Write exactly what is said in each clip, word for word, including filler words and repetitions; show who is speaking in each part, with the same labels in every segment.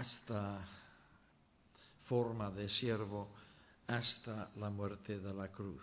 Speaker 1: hasta forma de siervo hasta la muerte de la cruz.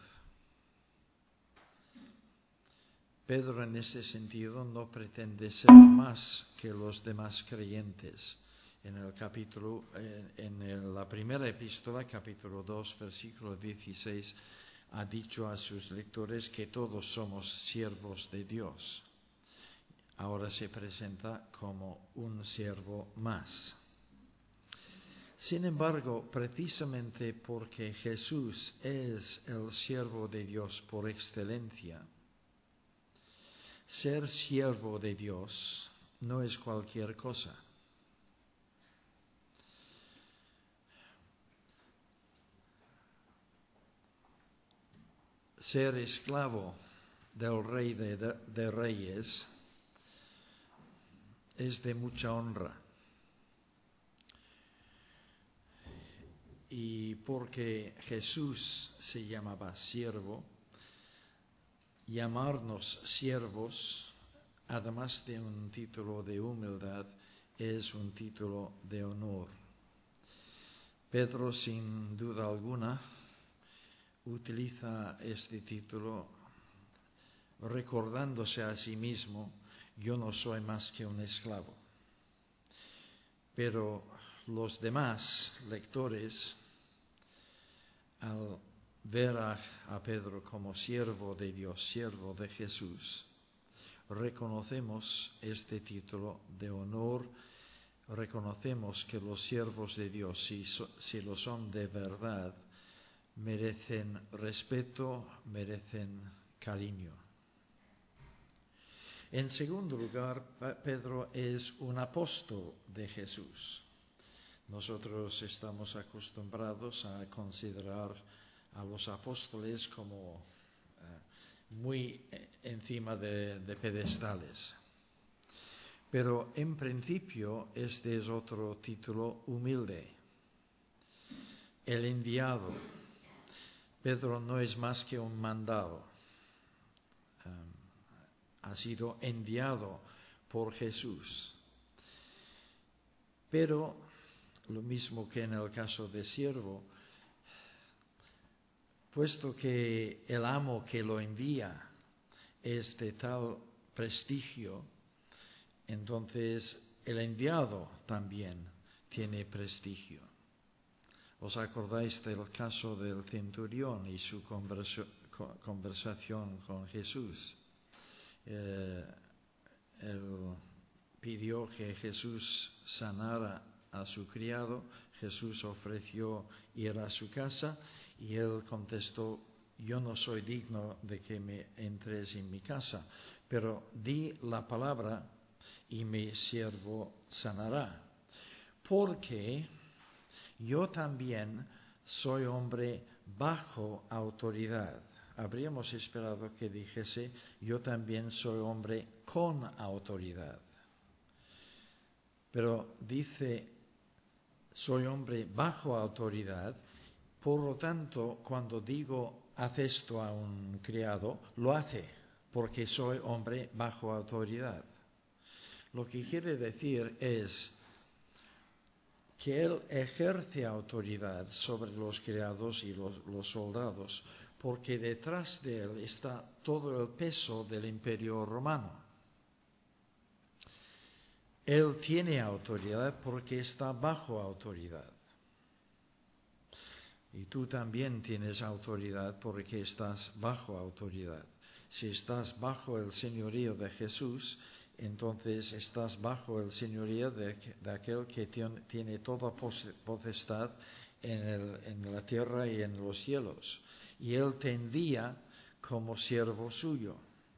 Speaker 1: Pedro en ese sentido no pretende ser más que los demás creyentes. En el capítulo, en el, la primera epístola, capítulo dos, versículo dieciséis, ha dicho a sus lectores que todos somos siervos de Dios. Ahora se presenta como un siervo más. Sin embargo, precisamente porque Jesús es el siervo de Dios por excelencia, ser siervo de Dios no es cualquier cosa. Ser esclavo del Rey de, de, de Reyes es de mucha honra. Y porque Jesús se llamaba siervo, llamarnos siervos, además de un título de humildad, es un título de honor. Pedro, sin duda alguna, utiliza este título recordándose a sí mismo: yo no soy más que un esclavo. Pero los demás lectores, al ver a, a Pedro como siervo de Dios, siervo de Jesús, reconocemos este título de honor, reconocemos que los siervos de Dios, si, so, si lo son de verdad, merecen respeto, merecen cariño. En segundo lugar, Pedro es un apóstol de Jesús. Nosotros estamos acostumbrados a considerar a los apóstoles como eh, muy encima de, de pedestales. Pero en principio este es otro título humilde. El enviado. Pedro no es más que un mandado. Um, ha sido enviado por Jesús. Pero, lo mismo que en el caso de siervo, puesto que el amo que lo envía es de tal prestigio, entonces el enviado también tiene prestigio. ¿Os acordáis del caso del centurión y su conversa, conversación con Jesús? Eh, él pidió que Jesús sanara a su criado. Jesús ofreció ir a su casa y él contestó: yo no soy digno de que me entres en mi casa, pero di la palabra y mi siervo sanará. Porque yo también soy hombre bajo autoridad. Habríamos esperado que dijese: yo también soy hombre con autoridad. Pero dice: soy hombre bajo autoridad. Por lo tanto, cuando digo haz esto a un criado, lo hace, porque soy hombre bajo autoridad. Lo que quiere decir es que él ejerce autoridad sobre los criados y los, los soldados, porque detrás de él está todo el peso del Imperio Romano. Él tiene autoridad porque está bajo autoridad. Y tú también tienes autoridad porque estás bajo autoridad. Si estás bajo el señorío de Jesús, entonces estás bajo el señorío de, de aquel que tiene, tiene toda potestad en, el, en la tierra y en los cielos. Y Él te envía como siervo suyo.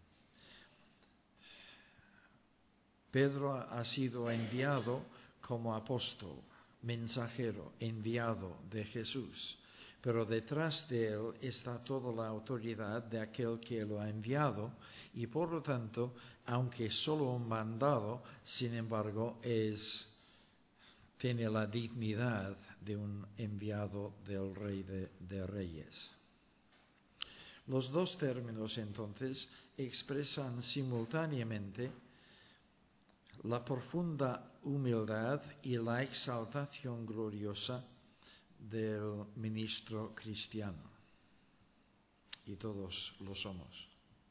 Speaker 1: Pedro ha sido enviado como apóstol, mensajero, enviado de Jesús. Pero detrás de él está toda la autoridad de aquel que lo ha enviado y por lo tanto, aunque solo un mandado, sin embargo, es, tiene la dignidad de un enviado del Rey de, de Reyes. Los dos términos entonces expresan simultáneamente la profunda humildad y la exaltación gloriosa del ministro cristiano. Y todos lo somos.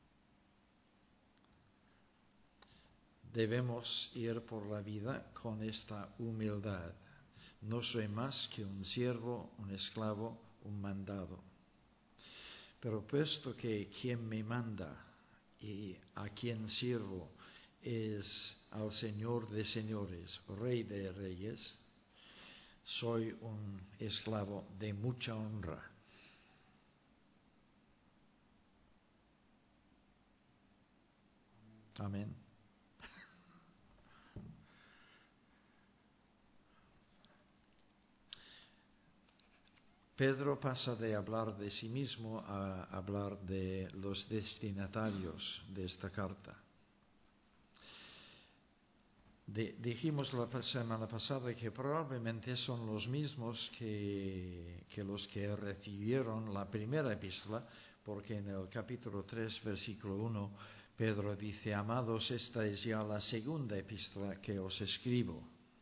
Speaker 1: Debemos ir por la vida con esta humildad. No soy más que un siervo, un esclavo, un mandado. Pero puesto que quien me manda y a quien sirvo es al Señor de señores, Rey de reyes, soy un esclavo de mucha honra. Amén. Pedro pasa de hablar de sí mismo a hablar de los destinatarios de esta carta. De, dijimos la semana pasada que probablemente son los mismos que, que los que recibieron la primera epístola, porque en el capítulo tres, versículo uno, Pedro dice: amados, esta es ya la segunda epístola que os escribo.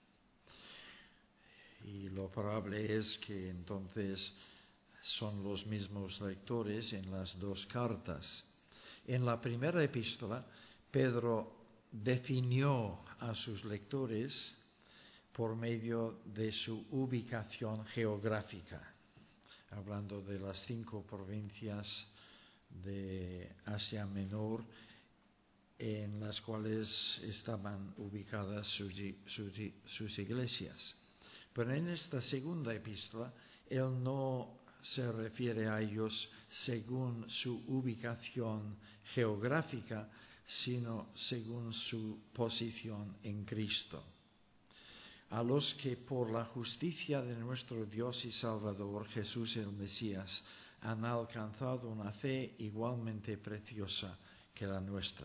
Speaker 1: Y lo probable es que entonces son los mismos lectores en las dos cartas. En la primera epístola, Pedro definió a sus lectores por medio de su ubicación geográfica, hablando de las cinco provincias de Asia Menor en las cuales estaban ubicadas sus, sus, sus iglesias. Pero en esta segunda epístola, él no se refiere a ellos según su ubicación geográfica, sino según su posición en Cristo. A los que por la justicia de nuestro Dios y Salvador, Jesús el Mesías, han alcanzado una fe igualmente preciosa que la nuestra.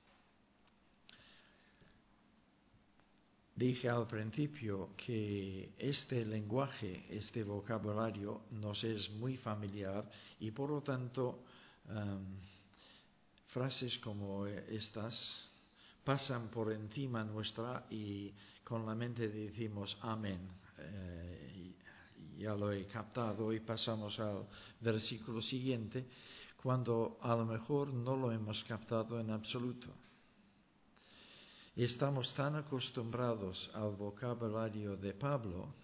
Speaker 1: Dije al principio que este lenguaje, este vocabulario nos es muy familiar y por lo tanto um, frases como estas pasan por encima nuestra y con la mente decimos amén. Eh, ya lo he captado y pasamos al versículo siguiente cuando a lo mejor no lo hemos captado en absoluto. Estamos tan acostumbrados al vocabulario de Pablo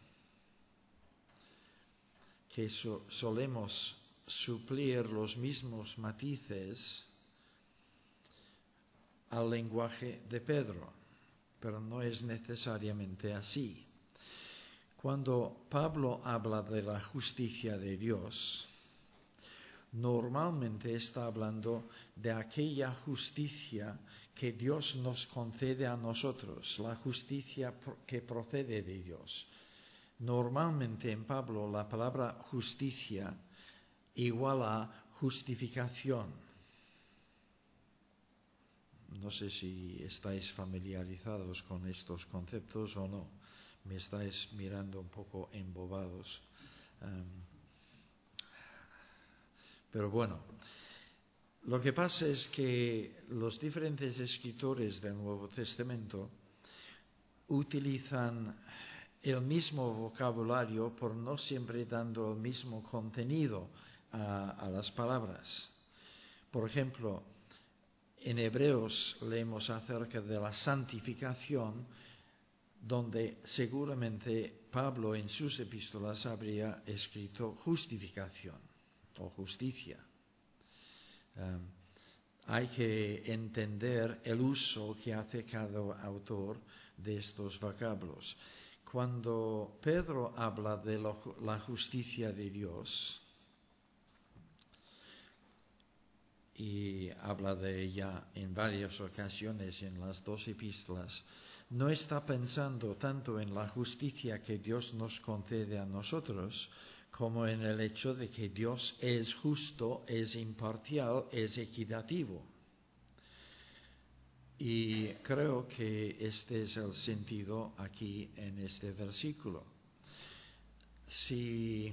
Speaker 1: que so, solemos suplir los mismos matices al lenguaje de Pedro, pero no es necesariamente así. Cuando Pablo habla de la justicia de Dios, normalmente está hablando de aquella justicia que Dios nos concede a nosotros, la justicia que procede de Dios. Normalmente en Pablo la palabra justicia igual a justificación. No sé si estáis familiarizados con estos conceptos o no. Me estáis mirando un poco embobados. Um, pero bueno, lo que pasa es que los diferentes escritores del Nuevo Testamento utilizan el mismo vocabulario, por no siempre dando el mismo contenido a, a las palabras. Por ejemplo, en Hebreos leemos acerca de la santificación, donde seguramente Pablo en sus epístolas habría escrito justificación o justicia. Um, hay que entender el uso que hace cada autor de estos vocablos. Cuando Pedro habla de lo, la justicia de Dios y habla de ella en varias ocasiones en las dos epístolas, no está pensando tanto en la justicia que Dios nos concede a nosotros, como en el hecho de que Dios es justo, es imparcial, es equitativo. Y creo que este es el sentido aquí en este versículo. Si,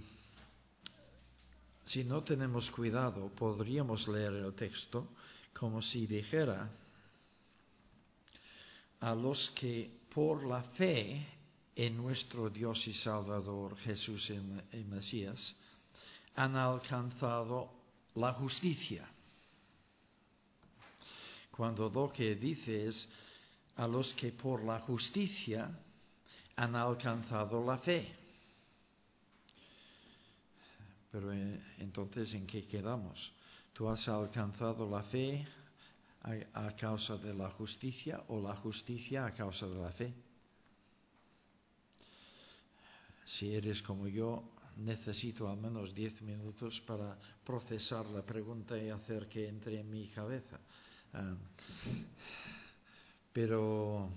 Speaker 1: si no tenemos cuidado, podríamos leer el texto como si dijera: a los que por la fe en nuestro Dios y Salvador Jesús el Mesías han alcanzado la justicia. Cuando lo que dice es a los que por la justicia han alcanzado la fe. Pero eh, entonces, ¿en qué quedamos? ¿Tú has alcanzado la fe a, a causa de la justicia o la justicia a causa de la fe? Si eres como yo, necesito al menos diez minutos para procesar la pregunta y hacer que entre en mi cabeza. Uh, pero,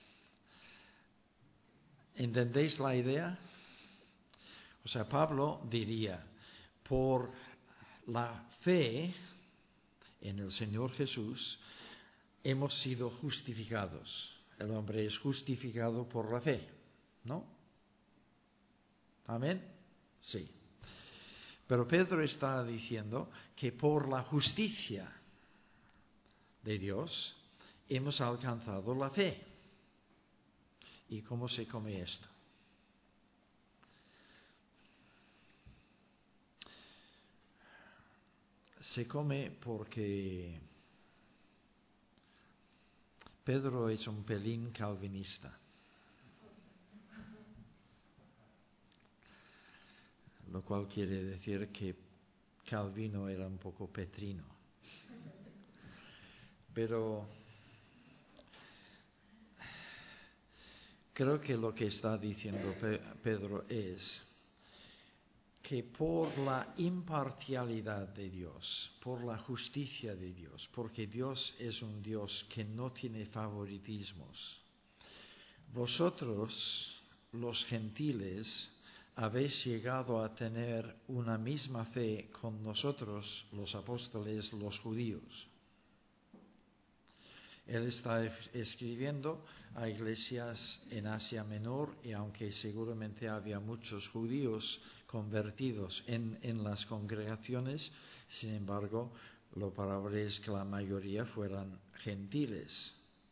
Speaker 1: ¿entendéis la idea? O sea, Pablo diría, por la fe en el Señor Jesús hemos sido justificados. El hombre es justificado por la fe, ¿no? ¿Amén? Sí. Pero Pedro está diciendo que por la justicia de Dios hemos alcanzado la fe. ¿Y cómo se come esto? Se come porque Pedro es un pelín calvinista. Lo cual quiere decir que Calvino era un poco petrino. Pero creo que lo que está diciendo Pedro es que por la imparcialidad de Dios, por la justicia de Dios, porque Dios es un Dios que no tiene favoritismos, vosotros, los gentiles, habéis llegado a tener una misma fe con nosotros, los apóstoles, los judíos. Él está escribiendo a iglesias en Asia Menor y aunque seguramente había muchos judíos convertidos en, en las congregaciones, sin embargo, lo probable es que la mayoría fueran gentiles.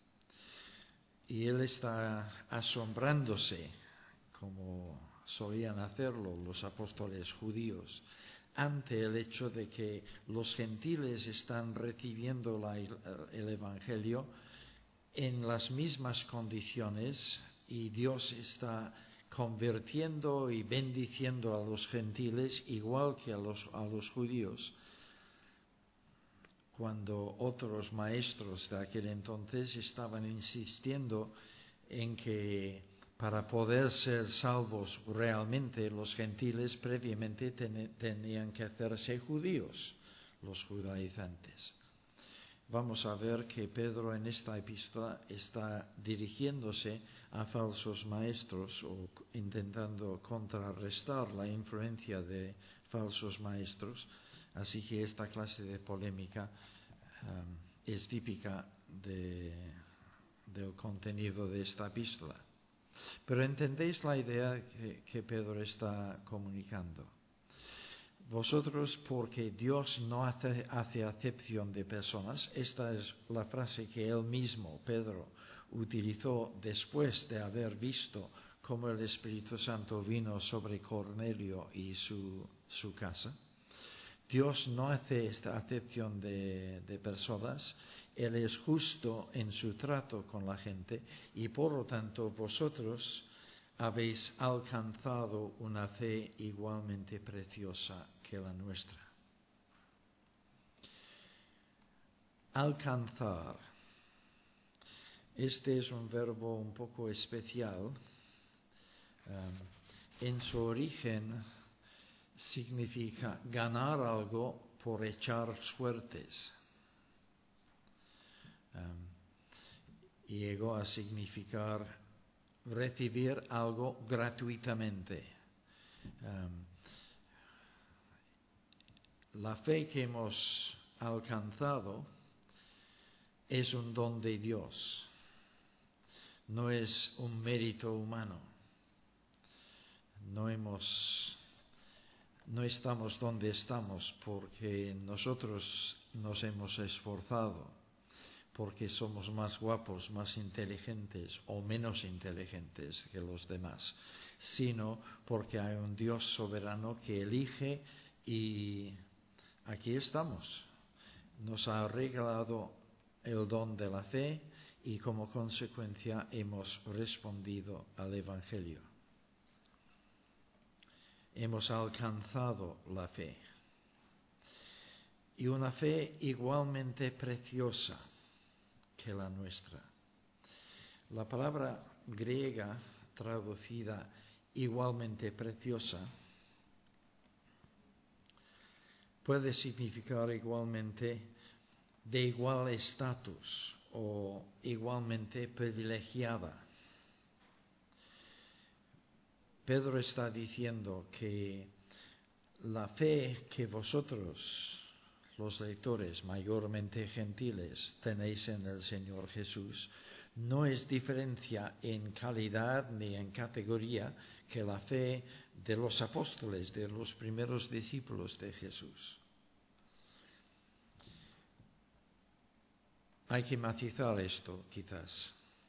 Speaker 1: Y él está asombrándose, como solían hacerlo los apóstoles judíos, ante el hecho de que los gentiles están recibiendo la, el Evangelio en las mismas condiciones y Dios está convirtiendo y bendiciendo a los gentiles igual que a los, a los judíos. Cuando otros maestros de aquel entonces estaban insistiendo en que para poder ser salvos realmente los gentiles previamente ten, tenían que hacerse judíos, los judaizantes. Vamos a ver que Pedro en esta epístola está dirigiéndose a falsos maestros o intentando contrarrestar la influencia de falsos maestros. Así que esta clase de polémica um, es típica de, del contenido de esta epístola. Pero entendéis la idea que, que Pedro está comunicando. Vosotros, porque Dios no hace, hace acepción de personas, esta es la frase que él mismo, Pedro, utilizó después de haber visto cómo el Espíritu Santo vino sobre Cornelio y su, su casa. Dios no hace esta acepción de, de personas, Él es justo en su trato con la gente y por lo tanto vosotros habéis alcanzado una fe igualmente preciosa que la nuestra. Alcanzar. Este es un verbo un poco especial. Um, en su origen significa ganar algo por echar suertes. Um, y llegó a significar recibir algo gratuitamente. Um, la fe que hemos alcanzado es un don de Dios, no es un mérito humano. No hemos No estamos donde estamos porque nosotros nos hemos esforzado, porque somos más guapos, más inteligentes o menos inteligentes que los demás, sino porque hay un Dios soberano que elige y aquí estamos. Nos ha regalado el don de la fe y como consecuencia hemos respondido al Evangelio. Hemos alcanzado la fe. Y una fe igualmente preciosa que la nuestra. La palabra griega traducida igualmente preciosa puede significar igualmente de igual estatus o igualmente privilegiada. Pedro está diciendo que la fe que vosotros, los lectores mayormente gentiles, tenéis en el Señor Jesús, no es diferencia en calidad ni en categoría que la fe de los apóstoles, de los primeros discípulos de Jesús. Hay que matizar esto, quizás.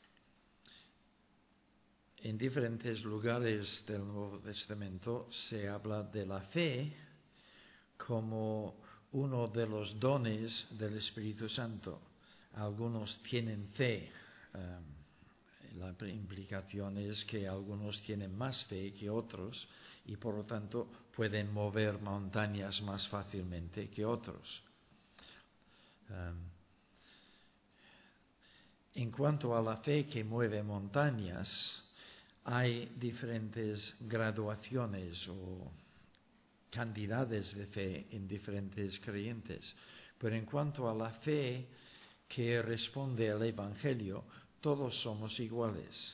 Speaker 1: En diferentes lugares del Nuevo Testamento se habla de la fe como uno de los dones del Espíritu Santo. Algunos tienen fe. Um, la implicación es que algunos tienen más fe que otros y por lo tanto pueden mover montañas más fácilmente que otros. Um, en cuanto a la fe que mueve montañas, hay diferentes graduaciones o cantidades de fe en diferentes creyentes. Pero en cuanto a la fe que responde al Evangelio, todos somos iguales.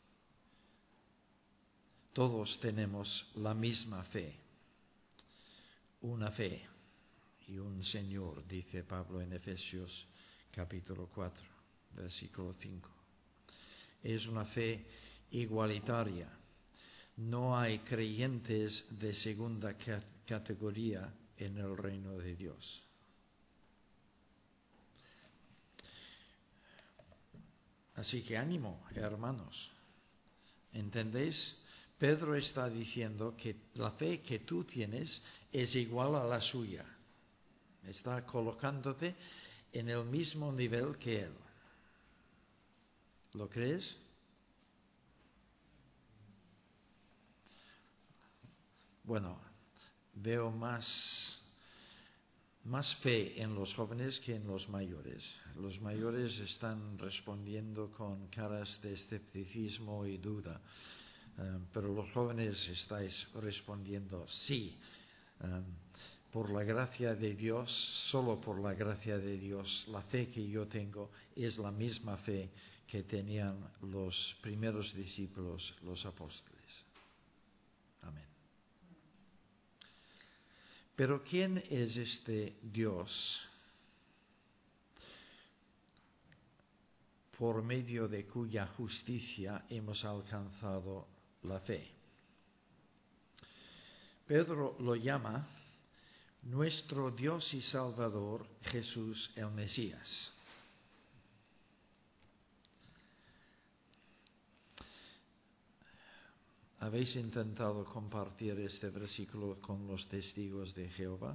Speaker 1: Todos tenemos la misma fe. Una fe y un Señor, dice Pablo en Efesios capítulo cuatro, versículo cinco. Es una fe igualitaria. No hay creyentes de segunda categoría en el reino de Dios. Así que ánimo, hermanos. ¿Entendéis? Pedro está diciendo que la fe que tú tienes es igual a la suya. Está colocándote en el mismo nivel que él. ¿Lo crees? Bueno, veo más, más fe en los jóvenes que en los mayores. Los mayores están respondiendo con caras de escepticismo y duda, um, pero los jóvenes estáis respondiendo sí. Um, por la gracia de Dios, solo por la gracia de Dios, la fe que yo tengo es la misma fe que tenían los primeros discípulos, los apóstoles. Amén. Pero ¿quién es este Dios por medio de cuya justicia hemos alcanzado la fe? Pedro lo llama nuestro Dios y Salvador Jesús el Mesías. ¿Habéis intentado compartir este versículo con los testigos de Jehová?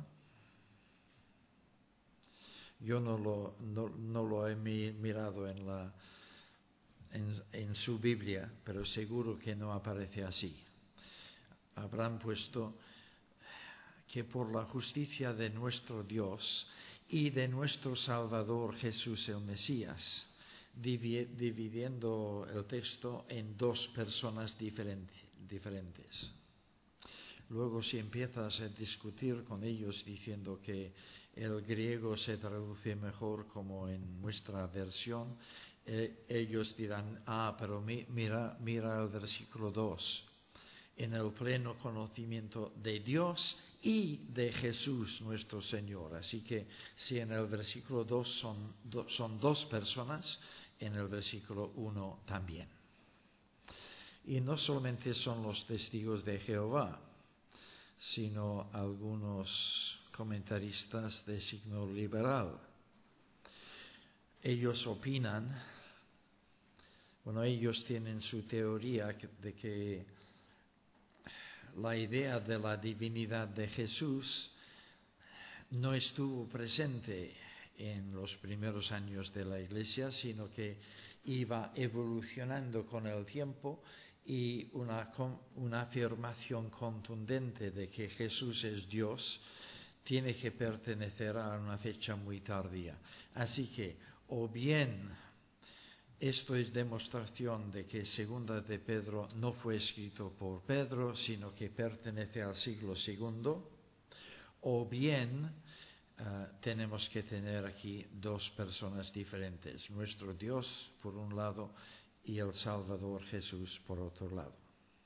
Speaker 1: Yo no lo, no, no lo he mirado en, la, en, en su Biblia, pero seguro que no aparece así. Habrán puesto que por la justicia de nuestro Dios y de nuestro Salvador Jesús el Mesías, dividiendo el texto en dos personas diferentes. diferentes. Luego si empiezas a discutir con ellos diciendo que el griego se traduce mejor como en nuestra versión, eh, ellos dirán, ah, pero mi, mira, mira el versículo dos, en el pleno conocimiento de Dios y de Jesús nuestro Señor. Así que si en el versículo dos son, do, son dos personas, en el versículo uno también. Y no solamente son los testigos de Jehová, sino algunos comentaristas de signo liberal. ellos opinan, bueno, ellos tienen su teoría de que la idea de la divinidad de Jesús no estuvo presente en los primeros años de la Iglesia, sino que iba evolucionando con el tiempo, y una, una afirmación contundente de que Jesús es Dios tiene que pertenecer a una fecha muy tardía. Así que, o bien esto es demostración de que Segunda de Pedro no fue escrito por Pedro, sino que pertenece al siglo segundo, o bien uh, tenemos que tener aquí dos personas diferentes, nuestro Dios por un lado y el Salvador Jesús por otro lado.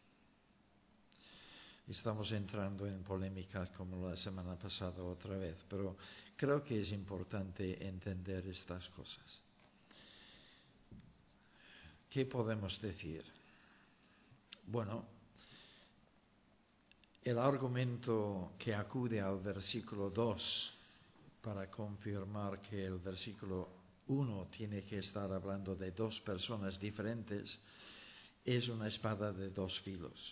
Speaker 1: Estamos entrando en polémica como la semana pasada otra vez, pero creo que es importante entender estas cosas. ¿Qué podemos decir? Bueno, el argumento que acude al versículo dos para confirmar que el versículo uno tiene que estar hablando de dos personas diferentes es una espada de dos filos,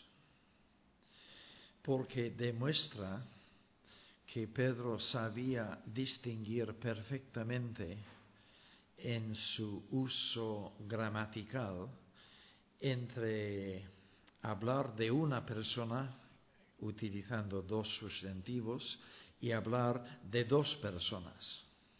Speaker 1: porque demuestra que Pedro sabía distinguir perfectamente en su uso gramatical entre hablar de una persona utilizando dos sustantivos y hablar de dos personas.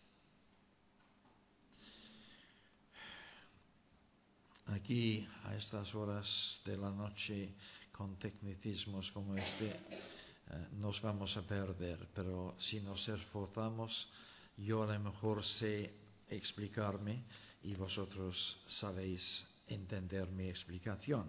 Speaker 1: Aquí, a estas horas de la noche, con tecnicismos como este, eh, nos vamos a perder, pero si nos esforzamos, yo a lo mejor sé explicarme y vosotros sabéis entender mi explicación.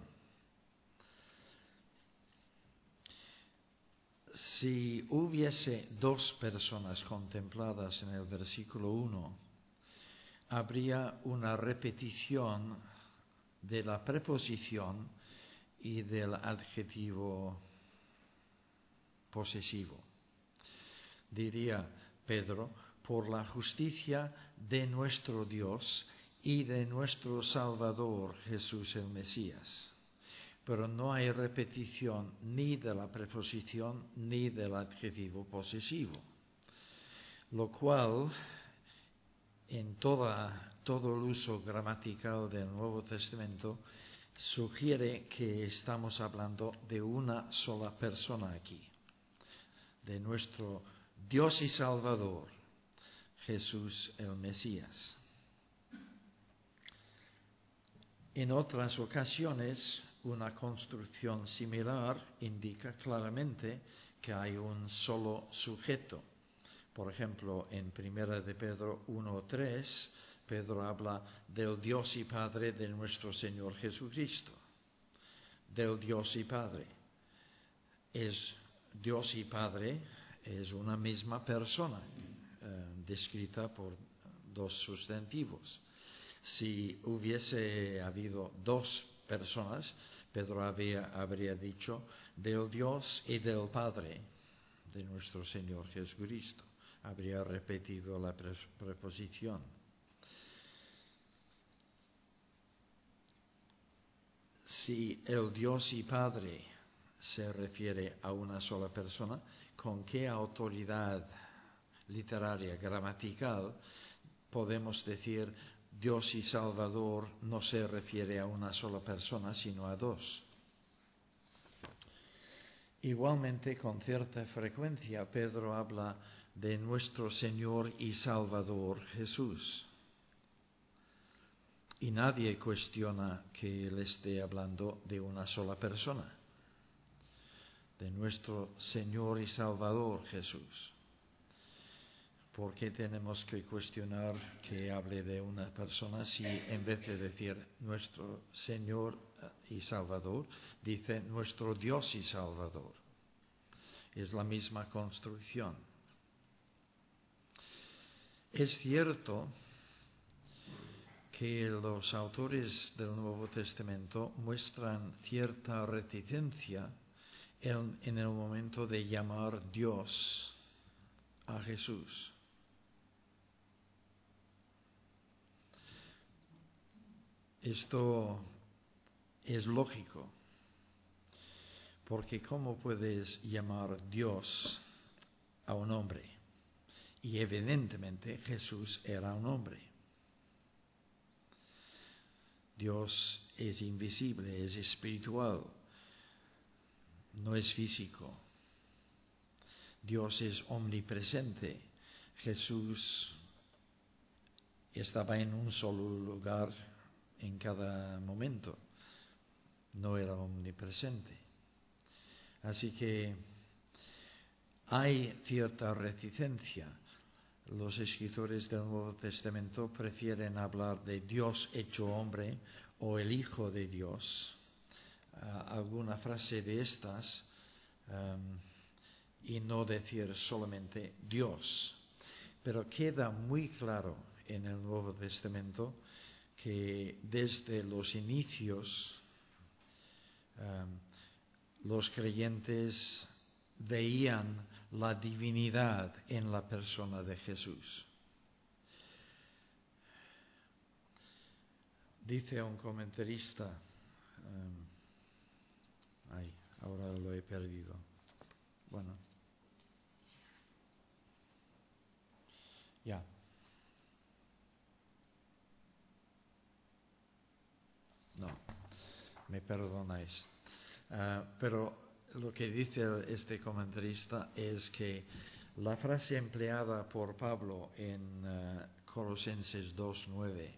Speaker 1: Si hubiese dos personas contempladas en el versículo uno, habría una repetición de la preposición y del adjetivo posesivo. Diría Pedro, por la justicia de nuestro Dios y de nuestro Salvador Jesús el Mesías. Pero no hay repetición ni de la preposición ni del adjetivo posesivo, lo cual en toda, todo el uso gramatical del Nuevo Testamento sugiere que estamos hablando de una sola persona aquí, de nuestro Dios y Salvador, Jesús el Mesías. En otras ocasiones, una construcción similar indica claramente que hay un solo sujeto. Por ejemplo, en Primera de Pedro uno tres, Pedro habla del Dios y Padre de nuestro Señor Jesucristo. Del Dios y Padre. Es Dios y Padre es una misma persona, eh, descrita por dos sustantivos. Si hubiese habido dos personas, Pedro había, habría dicho del Dios y del Padre de nuestro Señor Jesucristo. Habría repetido la preposición. Si el Dios y Padre se refiere a una sola persona, ¿con qué autoridad literaria, gramatical, podemos decir Dios y Salvador no se refiere a una sola persona, sino a dos? Igualmente, con cierta frecuencia, Pedro habla de nuestro Señor y Salvador Jesús. Y nadie cuestiona que él esté hablando de una sola persona, de nuestro Señor y Salvador Jesús. ¿Por qué tenemos que cuestionar que hable de una persona si en vez de decir nuestro Señor y Salvador, dice nuestro Dios y Salvador? Es la misma construcción. Es cierto que los autores del Nuevo Testamento muestran cierta reticencia en, en el momento de llamar Dios a Jesús. Esto es lógico, porque ¿cómo puedes llamar Dios a un hombre? Y evidentemente Jesús era un hombre. Dios es invisible, es espiritual, no es físico. Dios es omnipresente. Jesús estaba en un solo lugar en cada momento. No era omnipresente. Así que hay cierta reticencia. Los escritores del Nuevo Testamento prefieren hablar de Dios hecho hombre o el Hijo de Dios. Uh, alguna frase de estas um, y no decir solamente Dios. Pero queda muy claro en el Nuevo Testamento que desde los inicios um, los creyentes veían la divinidad en la persona de Jesús. Dice un comentarista, um, ay, ahora lo he perdido. Bueno, ya. No, me perdonáis. Uh, pero lo que dice este comentarista es que la frase empleada por Pablo en uh, Colosenses dos nueve,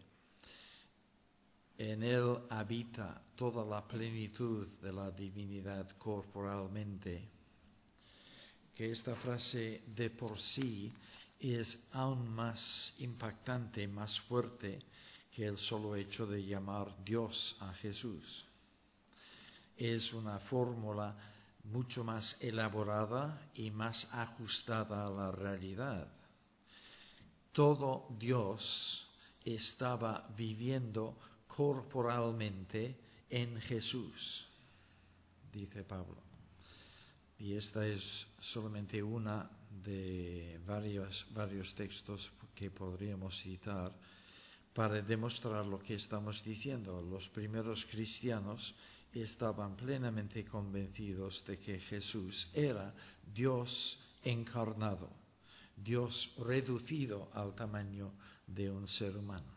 Speaker 1: en él habita toda la plenitud de la divinidad corporalmente, que esta frase de por sí es aún más impactante, más fuerte que el solo hecho de llamar Dios a Jesús. Es una fórmula mucho más elaborada y más ajustada a la realidad. Todo Dios estaba viviendo corporalmente en Jesús, dice Pablo. Y esta es solamente una de varios, varios textos que podríamos citar para demostrar lo que estamos diciendo. Los primeros cristianos estaban plenamente convencidos de que Jesús era Dios encarnado, Dios reducido al tamaño de un ser humano.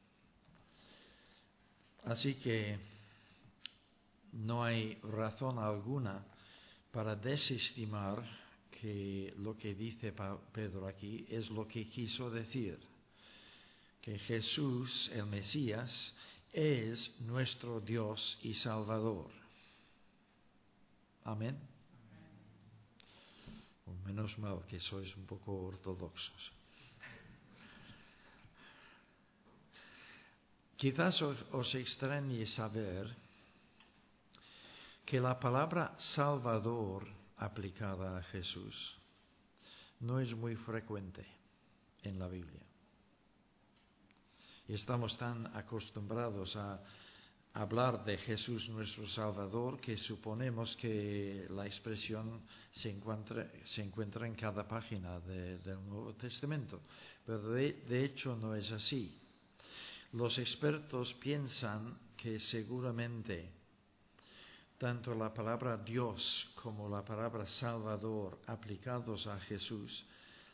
Speaker 1: Así que no hay razón alguna para desestimar que lo que dice Pedro aquí es lo que quiso decir, que Jesús, el Mesías, es nuestro Dios y Salvador. Amén. O menos mal que sois un poco ortodoxos. Quizás os, os extrañe saber que la palabra Salvador aplicada a Jesús no es muy frecuente en la Biblia. Y estamos tan acostumbrados a hablar de Jesús nuestro Salvador que suponemos que la expresión se encuentra, se encuentra en cada página de, del Nuevo Testamento. Pero de, de hecho no es así. Los expertos piensan que seguramente tanto la palabra Dios como la palabra Salvador aplicados a Jesús,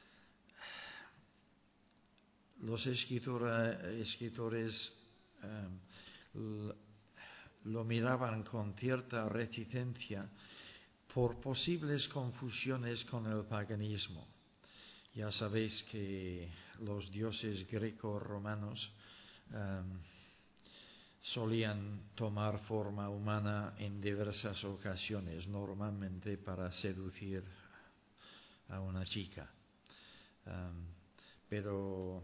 Speaker 1: los escritora, escritores um, lo miraban con cierta reticencia por posibles confusiones con el paganismo. Ya sabéis que los dioses greco-romanos um, solían tomar forma humana en diversas ocasiones, normalmente para seducir a una chica. Um, pero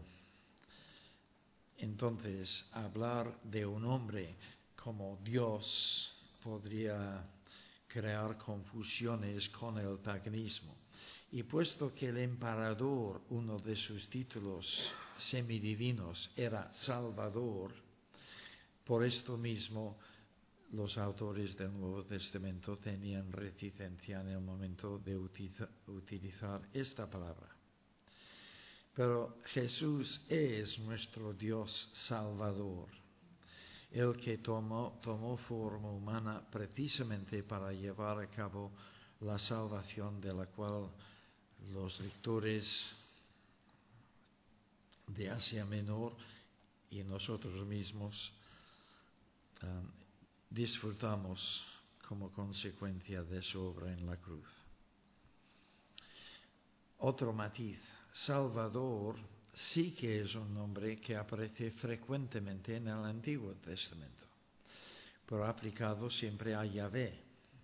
Speaker 1: entonces hablar de un hombre como Dios podría crear confusiones con el paganismo. Y puesto que el emperador, uno de sus títulos semidivinos, era Salvador, por esto mismo los autores del Nuevo Testamento tenían reticencia en el momento de utiliza, utilizar esta palabra. Pero Jesús es nuestro Dios Salvador. el que tomó, tomó forma humana precisamente para llevar a cabo la salvación de la cual los lectores de Asia Menor y nosotros mismos um, disfrutamos como consecuencia de su obra en la cruz. Otro matiz, Salvador sí que es un nombre que aparece frecuentemente en el Antiguo Testamento, pero aplicado siempre a Yahvé.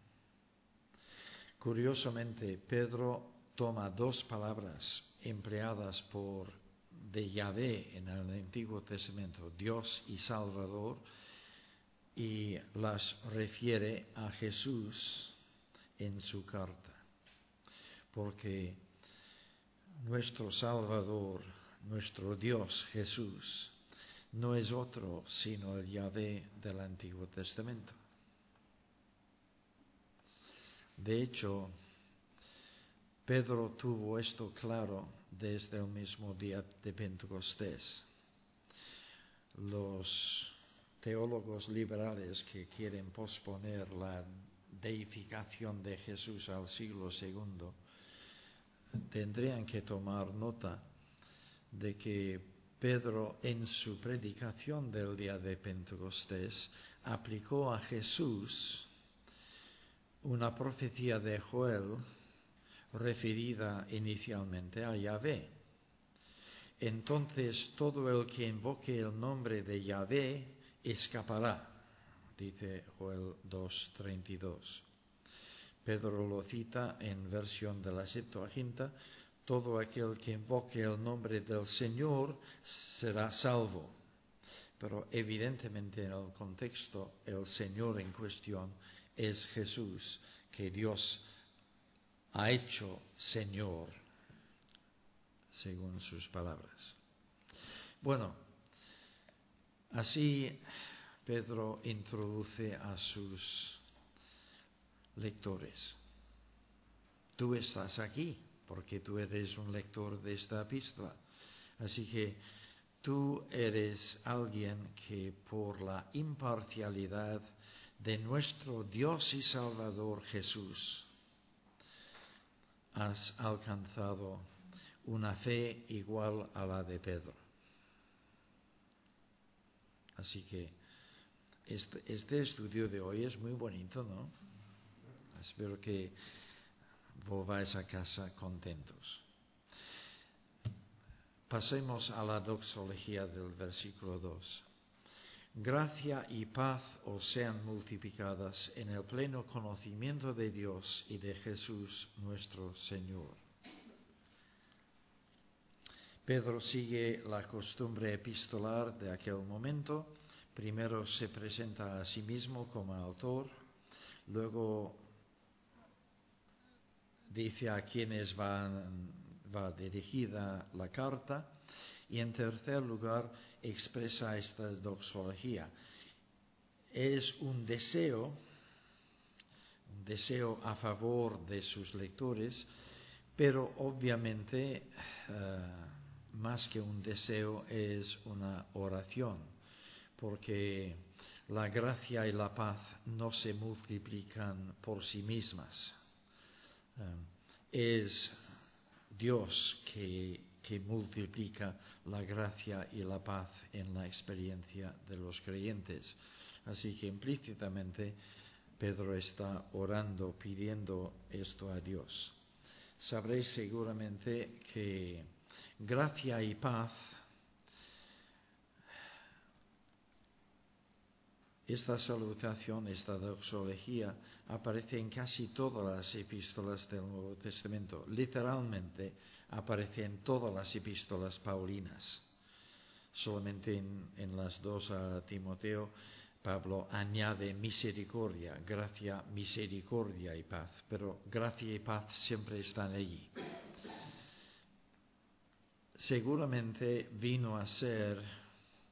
Speaker 1: Curiosamente, Pedro toma dos palabras empleadas por de Yahvé en el Antiguo Testamento, Dios y Salvador, y las refiere a Jesús en su carta, porque nuestro Salvador, nuestro Dios Jesús, no es otro sino el Yahvé del Antiguo Testamento. De hecho, Pedro tuvo esto claro desde el mismo día de Pentecostés. Los teólogos liberales que quieren posponer la deificación de Jesús al siglo segundo tendrían que tomar nota de que Pedro en su predicación del día de Pentecostés aplicó a Jesús una profecía de Joel referida inicialmente a Yahvé. Entonces todo el que invoque el nombre de Yahvé escapará, dice Joel dos treinta y dos. Pedro lo cita en versión de la Septuaginta: todo aquel que invoque el nombre del Señor será salvo. Pero evidentemente en el contexto el Señor en cuestión es Jesús, que Dios ha hecho Señor, según sus palabras. Bueno, así Pedro introduce a sus lectores. Tú estás aquí porque tú eres un lector de esta epístola. Así que tú eres alguien que por la imparcialidad de nuestro Dios y Salvador Jesús has alcanzado una fe igual a la de Pedro. Así que este, este estudio de hoy es muy bonito, ¿no? Espero que volváis a casa contentos. Pasemos a la doxología del versículo dos. Gracia y paz os sean multiplicadas en el pleno conocimiento de Dios y de Jesús nuestro Señor. Pedro sigue la costumbre epistolar de aquel momento. Primero se presenta a sí mismo como autor, luego dice a quienes van, va dirigida la carta, y en tercer lugar expresa esta doxología. Es un deseo, un deseo a favor de sus lectores, pero obviamente uh, más que un deseo es una oración, porque la gracia y la paz no se multiplican por sí mismas. Uh, es Dios que, que multiplica la gracia y la paz en la experiencia de los creyentes. Así que implícitamente Pedro está orando, pidiendo esto a Dios. Sabréis seguramente que gracia y paz, esta salutación, esta doxología, aparece en casi todas las epístolas del Nuevo Testamento. Literalmente aparece en todas las epístolas paulinas. Solamente en, en las dos a Timoteo, Pablo añade misericordia, gracia, misericordia y paz. Pero gracia y paz siempre están allí. Seguramente vino a ser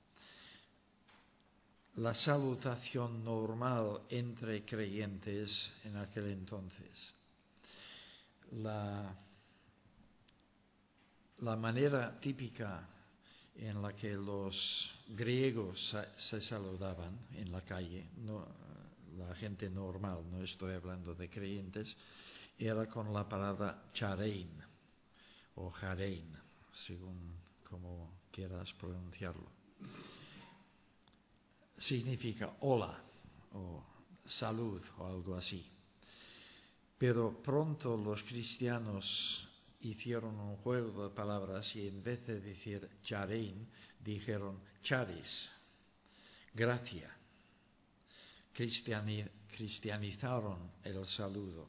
Speaker 1: la salutación normal entre creyentes en aquel entonces. La, la manera típica en la que los griegos se saludaban en la calle, no, la gente normal, no estoy hablando de creyentes, era con la palabra charein o jarein, según como quieras pronunciarlo. Significa hola o salud o algo así. Pero pronto los cristianos hicieron un juego de palabras y en vez de decir charein, dijeron charis, gracia. Cristiani, cristianizaron el saludo.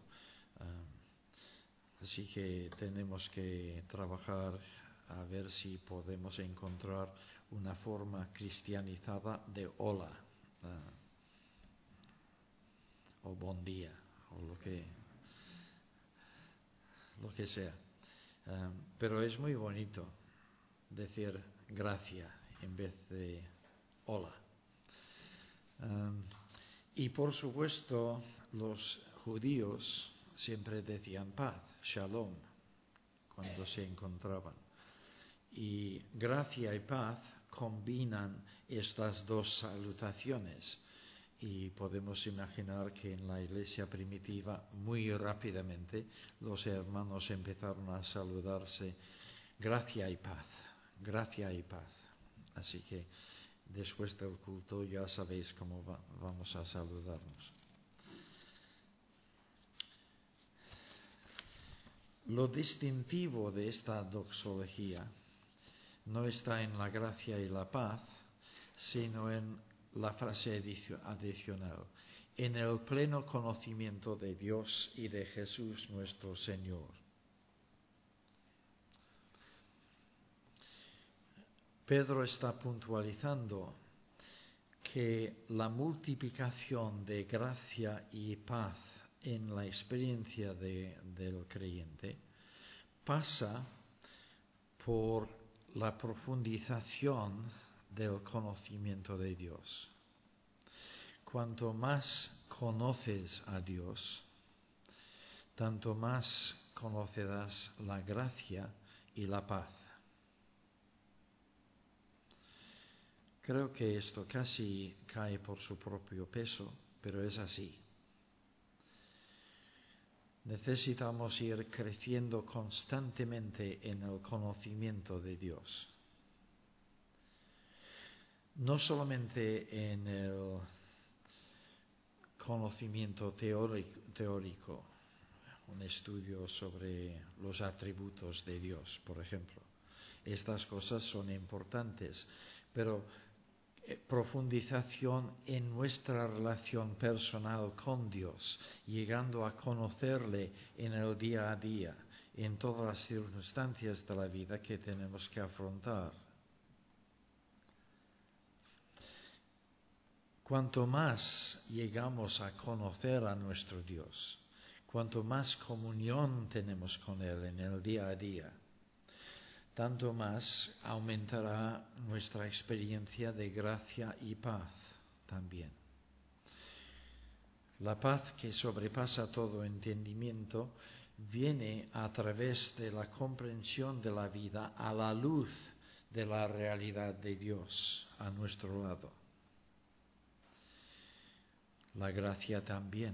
Speaker 1: Uh, así que tenemos que trabajar a ver si podemos encontrar una forma cristianizada de hola uh, o buen día o lo que, lo que sea. Um, pero es muy bonito decir gracia en vez de hola. Um, y por supuesto los judíos siempre decían paz, shalom, cuando se encontraban. Y gracia y paz combinan estas dos salutaciones. Y podemos imaginar que en la iglesia primitiva, muy rápidamente, los hermanos empezaron a saludarse, gracia y paz, gracia y paz. Así que después del culto ya sabéis cómo va, vamos a saludarnos. Lo distintivo de esta doxología no está en la gracia y la paz, sino en la frase adicional, en el pleno conocimiento de Dios y de Jesús nuestro Señor. Pedro está puntualizando que la multiplicación de gracia y paz en la experiencia de, del creyente pasa por la profundización del conocimiento de Dios. Cuanto más conoces a Dios, tanto más conocerás la gracia y la paz. Creo que esto casi cae por su propio peso, pero es así. Necesitamos ir creciendo constantemente en el conocimiento de Dios. No solamente en el conocimiento teórico, teórico, un estudio sobre los atributos de Dios, por ejemplo. Estas cosas son importantes, pero profundización en nuestra relación personal con Dios, llegando a conocerle en el día a día, en todas las circunstancias de la vida que tenemos que afrontar. Cuanto más llegamos a conocer a nuestro Dios, cuanto más comunión tenemos con Él en el día a día, tanto más aumentará nuestra experiencia de gracia y paz también. La paz que sobrepasa todo entendimiento viene a través de la comprensión de la vida a la luz de la realidad de Dios a nuestro lado. La gracia también.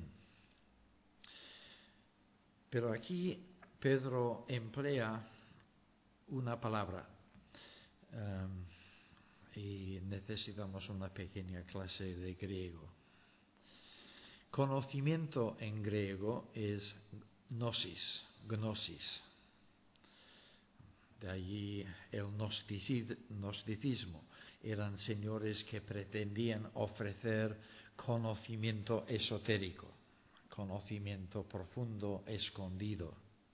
Speaker 1: Pero aquí Pedro emplea una palabra um, y necesitamos una pequeña clase de griego. Conocimiento en griego es gnosis, gnosis. De allí el gnosticismo. Eran señores que pretendían ofrecer conocimiento esotérico, conocimiento profundo, escondido.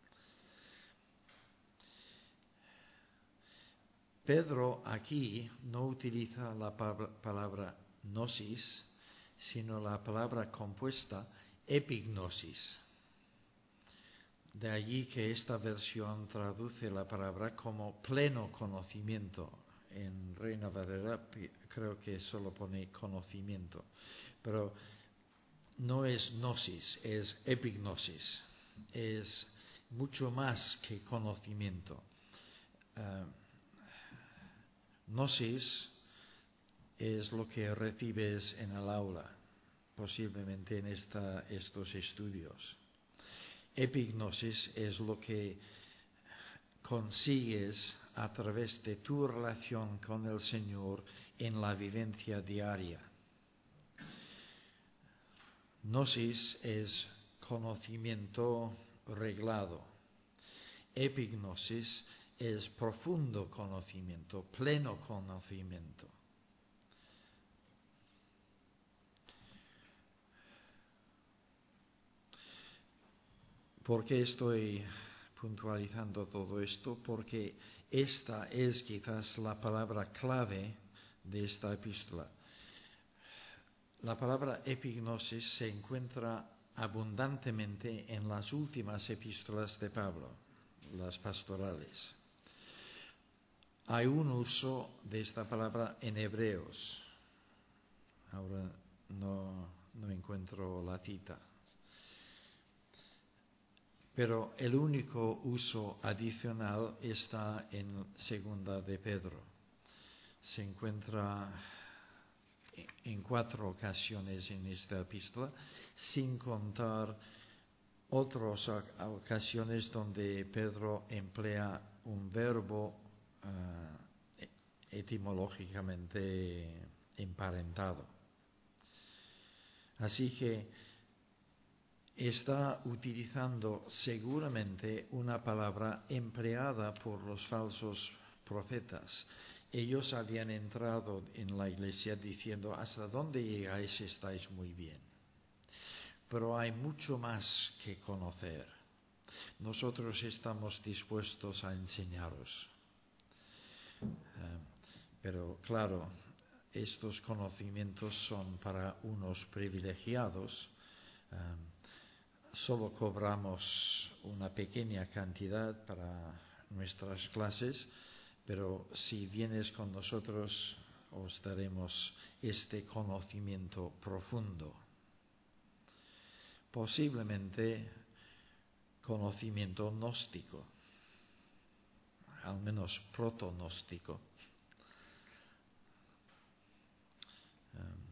Speaker 1: Pedro aquí no utiliza la palabra gnosis, sino la palabra compuesta epignosis. De allí que esta versión traduce la palabra como pleno conocimiento. En Reina Valera creo que solo pone conocimiento, pero no es gnosis, es epignosis, es mucho más que conocimiento. Uh, Gnosis es lo que recibes en el aula, posiblemente en esta, estos estudios. Epignosis es lo que consigues a través de tu relación con el Señor en la vivencia diaria. Gnosis es conocimiento reglado. Epignosis es profundo conocimiento, pleno conocimiento. ¿Por qué estoy puntualizando todo esto? Porque esta es quizás la palabra clave de esta epístola. La palabra epignosis se encuentra abundantemente en las últimas epístolas de Pablo, las pastorales. Hay un uso de esta palabra en Hebreos. Ahora no, no encuentro la cita. Pero el único uso adicional está en Segunda de Pedro. Se encuentra en cuatro ocasiones en esta epístola, sin contar otras ocasiones donde Pedro emplea un verbo uh, etimológicamente emparentado. Así que está utilizando seguramente una palabra empleada por los falsos profetas. Ellos habían entrado en la iglesia diciendo: hasta dónde llegáis estáis muy bien. Pero hay mucho más que conocer. Nosotros estamos dispuestos a enseñaros. Uh, pero claro, estos conocimientos son para unos privilegiados. Um, solo cobramos una pequeña cantidad para nuestras clases, pero si vienes con nosotros os daremos este conocimiento profundo. Posiblemente conocimiento gnóstico, al menos proto-gnóstico. Um,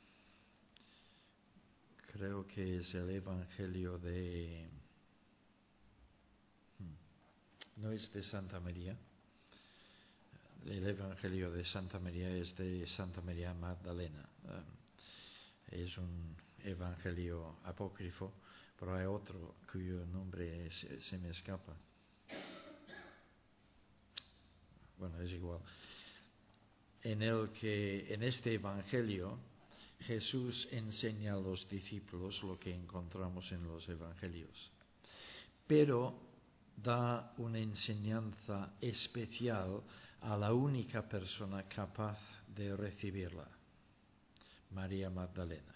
Speaker 1: creo que es el Evangelio de... no es de Santa María. El Evangelio de Santa María es de Santa María Magdalena. Um, es un evangelio apócrifo, pero hay otro cuyo nombre se, se me escapa. Bueno, es igual. En el que, en este evangelio, Jesús enseña a los discípulos lo que encontramos en los evangelios, pero da una enseñanza especial a la única persona capaz de recibirla, María Magdalena.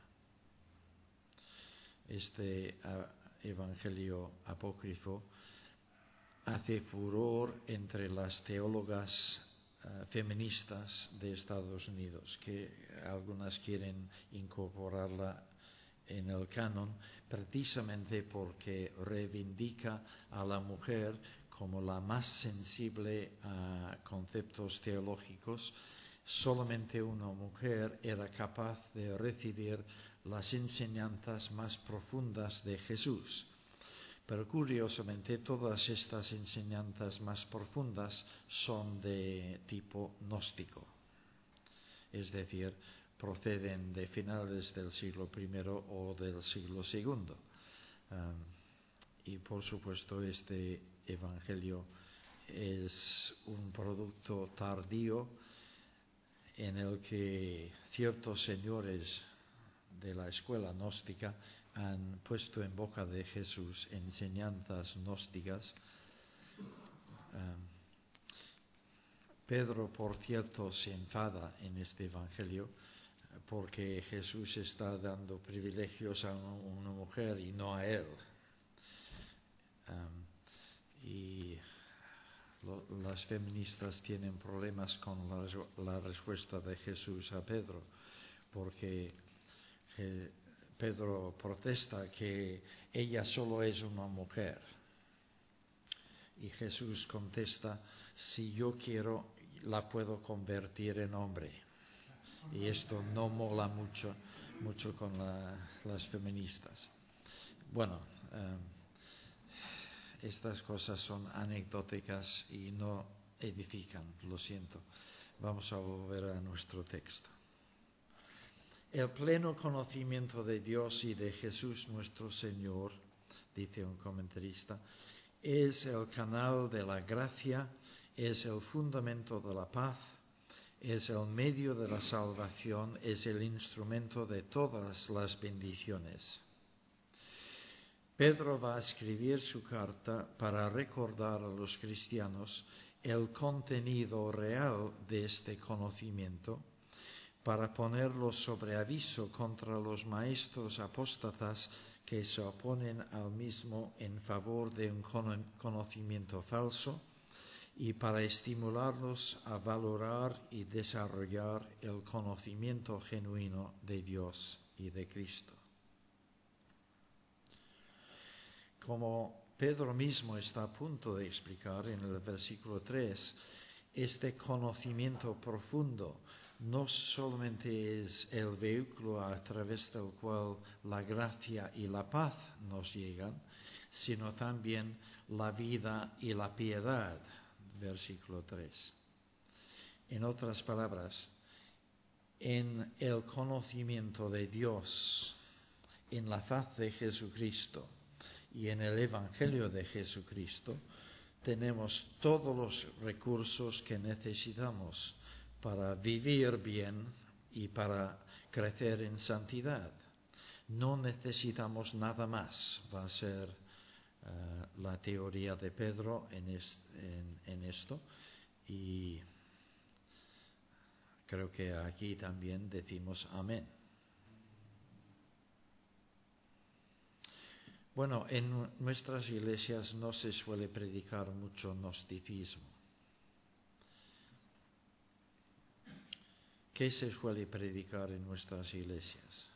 Speaker 1: Este uh, evangelio apócrifo hace furor entre las teólogas uh, feministas de Estados Unidos, que algunas quieren incorporarla en el canon precisamente porque reivindica a la mujer como la más sensible a conceptos teológicos. Solamente una mujer era capaz de recibir las enseñanzas más profundas de Jesús. Pero curiosamente todas estas enseñanzas más profundas son de tipo gnóstico, es decir, proceden de finales del siglo primero o del siglo segundo. Um, y por supuesto este evangelio es un producto tardío en el que ciertos señores de la escuela gnóstica han puesto en boca de Jesús enseñanzas gnósticas. Um, Pedro, por cierto, se enfada en este evangelio porque Jesús está dando privilegios a una mujer y no a él. Um, y lo, las feministas tienen problemas con la, la respuesta de Jesús a Pedro, porque eh, Pedro protesta que ella solo es una mujer. Y Jesús contesta: si yo quiero, la puedo convertir en hombre. Y esto no mola mucho, mucho con la, las feministas. Bueno, eh, estas cosas son anecdóticas y no edifican, lo siento. Vamos a volver a nuestro texto. El pleno conocimiento de Dios y de Jesús nuestro Señor, dice un comentarista, es el canal de la gracia, es el fundamento de la paz, es el medio de la salvación, es el instrumento de todas las bendiciones. Pedro va a escribir su carta para recordar a los cristianos el contenido real de este conocimiento, para ponerlos sobre aviso contra los maestros apóstatas que se oponen al mismo en favor de un conocimiento falso, y para estimularlos a valorar y desarrollar el conocimiento genuino de Dios y de Cristo. Como Pedro mismo está a punto de explicar en el versículo tres, este conocimiento profundo no solamente es el vehículo a través del cual la gracia y la paz nos llegan, sino también la vida y la piedad, versículo tres. En otras palabras, en el conocimiento de Dios, en la faz de Jesucristo y en el Evangelio de Jesucristo, tenemos todos los recursos que necesitamos para vivir bien y para crecer en santidad. No necesitamos nada más, va a ser uh, la teoría de Pedro en, est, en, en esto, y creo que aquí también decimos amén. Bueno, en nuestras iglesias no se suele predicar mucho gnosticismo. ¿Qué se suele predicar en nuestras iglesias?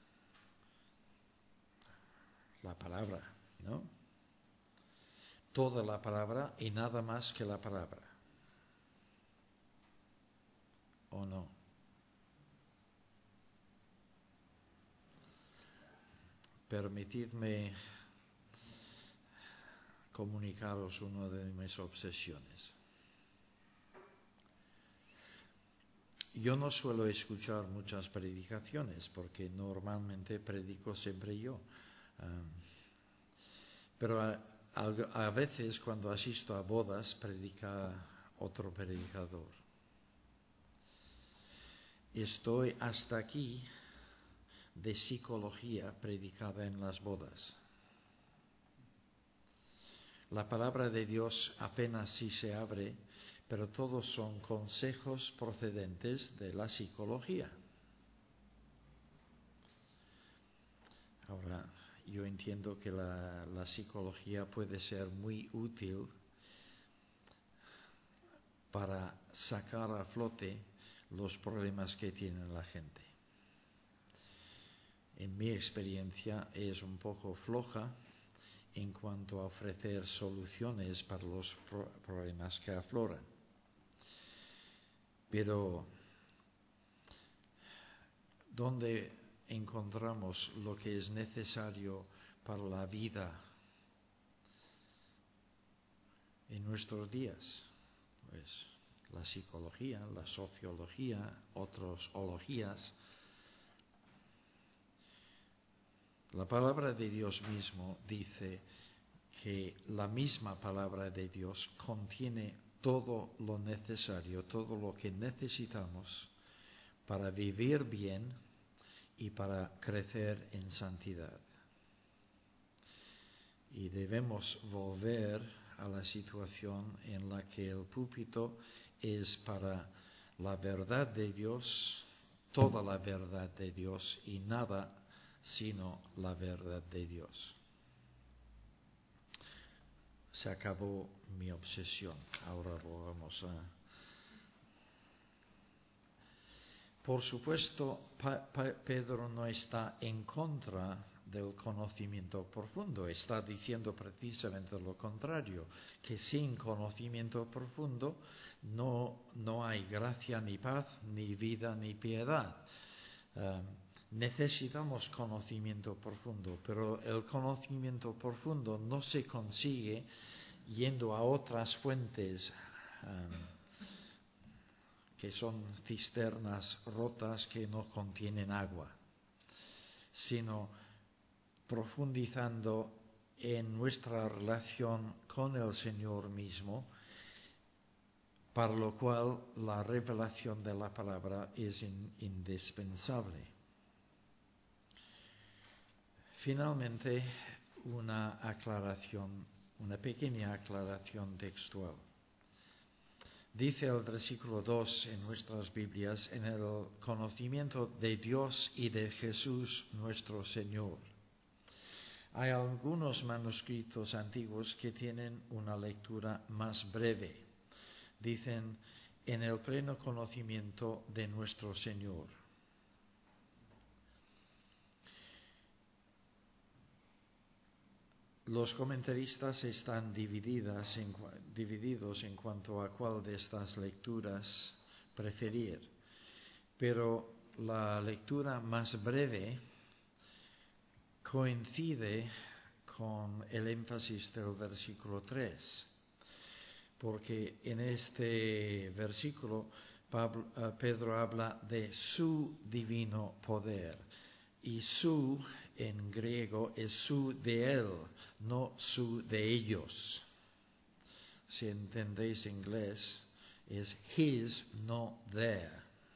Speaker 1: La palabra, ¿no? Toda la palabra y nada más que la palabra. ¿O no? Permitidme comunicaros una de mis obsesiones. Yo no suelo escuchar muchas predicaciones porque normalmente predico siempre yo. Um, pero a, a, a veces cuando asisto a bodas predica otro predicador. Estoy hasta aquí de psicología predicada en las bodas. La palabra de Dios apenas si se abre, pero todos son consejos procedentes de la psicología. Ahora, yo entiendo que la, la psicología puede ser muy útil para sacar a flote los problemas que tiene la gente. En mi experiencia es un poco floja en cuanto a ofrecer soluciones para los pro- problemas que afloran. Pero, ¿dónde encontramos lo que es necesario para la vida en nuestros días? Pues la psicología, la sociología, otras ologías. La palabra de Dios mismo dice que la misma palabra de Dios contiene todo lo necesario, todo lo que necesitamos para vivir bien y para crecer en santidad. Y debemos volver a la situación en la que el púlpito es para la verdad de Dios, toda la verdad de Dios y nada sino la verdad de Dios. Se acabó mi obsesión. Ahora vamos a... Por supuesto, pa- pa- Pedro no está en contra del conocimiento profundo. Está diciendo precisamente lo contrario, que sin conocimiento profundo no, no hay gracia, ni paz, ni vida, ni piedad. Um, necesitamos conocimiento profundo, pero el conocimiento profundo no se consigue yendo a otras fuentes um, que son cisternas rotas que no contienen agua, sino profundizando en nuestra relación con el Señor mismo, para lo cual la revelación de la palabra es in, indispensable. Finalmente, una aclaración, una pequeña aclaración textual. Dice el versículo dos en nuestras Biblias: en el conocimiento de Dios y de Jesús nuestro Señor. Hay algunos manuscritos antiguos que tienen una lectura más breve. Dicen, en el pleno conocimiento de nuestro Señor. Los comentaristas están divididas en, divididos en cuanto a cuál de estas lecturas preferir, pero la lectura más breve coincide con el énfasis del versículo tres, porque en este versículo Pablo, uh, Pedro habla de su divino poder, y su en griego es su de él, no su de ellos. Si entendéis inglés, es his, no their.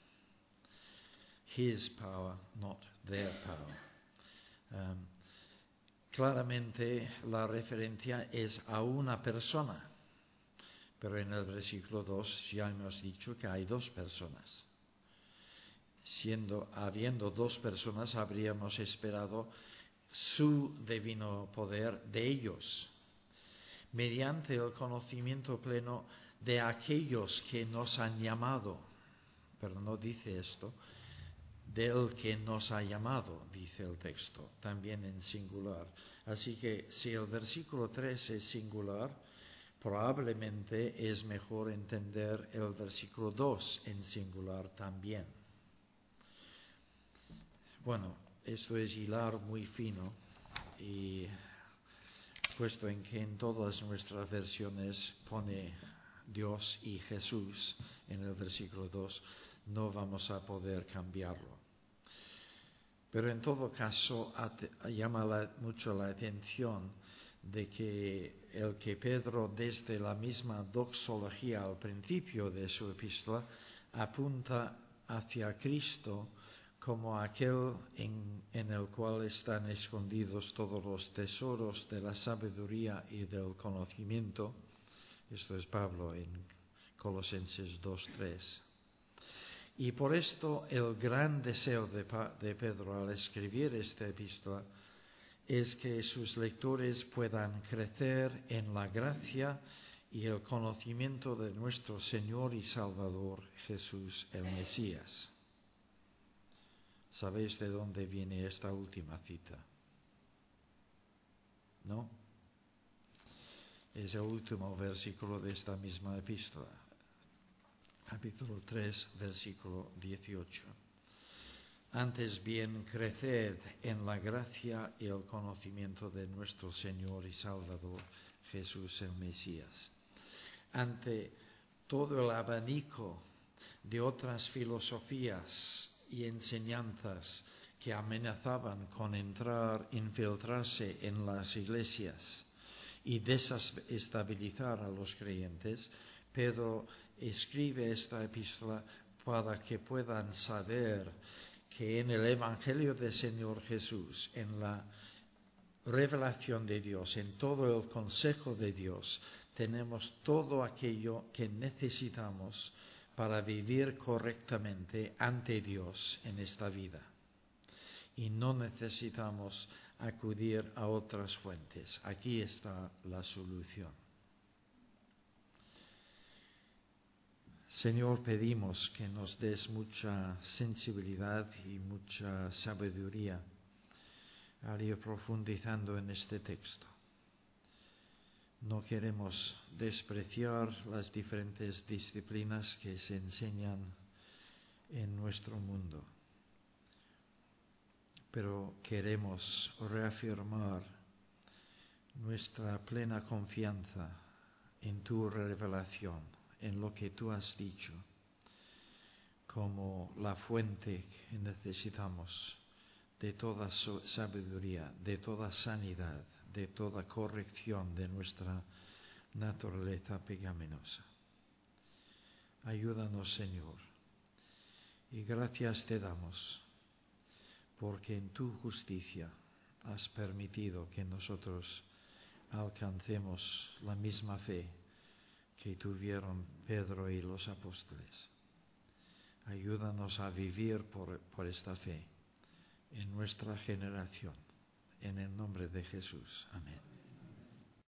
Speaker 1: His power, not their power. Um, claramente la referencia es a una persona, pero en el versículo dos ya hemos dicho que hay dos personas. Siendo, habiendo dos personas, habríamos esperado su divino poder de ellos, mediante el conocimiento pleno de aquellos que nos han llamado. Pero no dice esto, del que nos ha llamado, dice el texto, también en singular. Así que si el versículo tres es singular, probablemente es mejor entender el versículo dos en singular también. Bueno, esto es hilar muy fino, y puesto en que en todas nuestras versiones pone Dios y Jesús en el versículo dos, no vamos a poder cambiarlo. Pero en todo caso llama la, mucho la atención de que el que Pedro, desde la misma doxología al principio de su epístola, apunta hacia Cristo como aquel en, en el cual están escondidos todos los tesoros de la sabiduría y del conocimiento. Esto es Pablo en Colosenses dos tres. Y por esto el gran deseo de, de Pedro al escribir esta epístola es que sus lectores puedan crecer en la gracia y el conocimiento de nuestro Señor y Salvador Jesús el Mesías. ¿Sabéis de dónde viene esta última cita? ¿No? Es el último versículo de esta misma epístola. Capítulo tres, versículo dieciocho. Antes bien, creced en la gracia y el conocimiento de nuestro Señor y Salvador Jesús el Mesías. Ante todo el abanico de otras filosofías y enseñanzas que amenazaban con entrar, infiltrarse en las iglesias y desestabilizar a los creyentes, Pedro escribe esta epístola para que puedan saber que en el Evangelio del Señor Jesús, en la revelación de Dios, en todo el consejo de Dios, tenemos todo aquello que necesitamos para vivir correctamente ante Dios en esta vida. Y no necesitamos acudir a otras fuentes. Aquí está la solución. Señor, pedimos que nos des mucha sensibilidad y mucha sabiduría al ir profundizando en este texto. No queremos despreciar las diferentes disciplinas que se enseñan en nuestro mundo, pero queremos reafirmar nuestra plena confianza en tu revelación, en lo que tú has dicho, como la fuente que necesitamos de toda sabiduría, de toda sanidad, de toda corrección de nuestra naturaleza pecaminosa. Ayúdanos, Señor, y gracias te damos, porque en tu justicia has permitido que nosotros alcancemos la misma fe que tuvieron Pedro y los apóstoles. Ayúdanos a vivir por, por esta fe en nuestra generación. En el nombre de Jesús. Amén.